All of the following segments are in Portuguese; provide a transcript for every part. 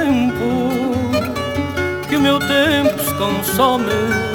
tempo, que o meu tempo se consome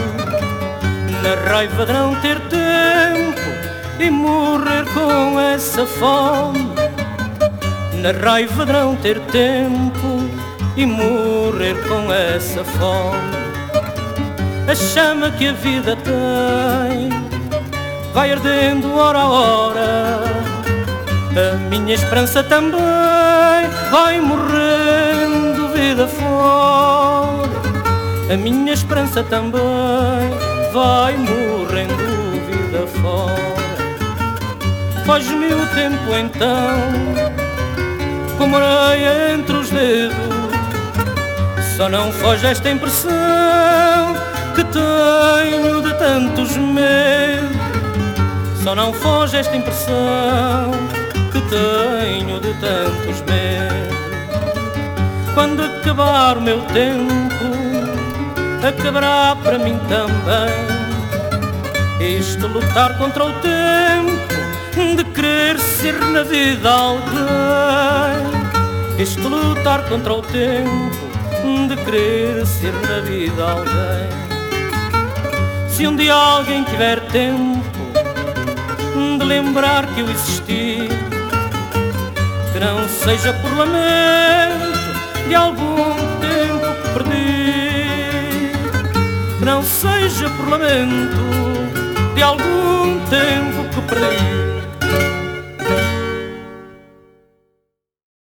na raiva de não ter tempo e morrer com essa fome, na raiva de não ter tempo e morrer com essa fome. A chama que a vida tem vai ardendo hora a hora, a minha esperança também vai morrendo vida fora, a minha esperança também vai morrendo vida fora. Foge-me o tempo então, como areia entre os dedos, só não foge esta impressão que tenho de tantos medos, só não foge esta impressão que tenho de tantos medos. Quando acabar o meu tempo, acabará para mim também este lutar contra o tempo de querer ser na vida alguém, este lutar contra o tempo de querer ser na vida alguém. Se um dia alguém tiver tempo de lembrar que eu existi, que não seja por lamento de algum tempo que perdi, que não seja por lamento de algum tempo que perdi.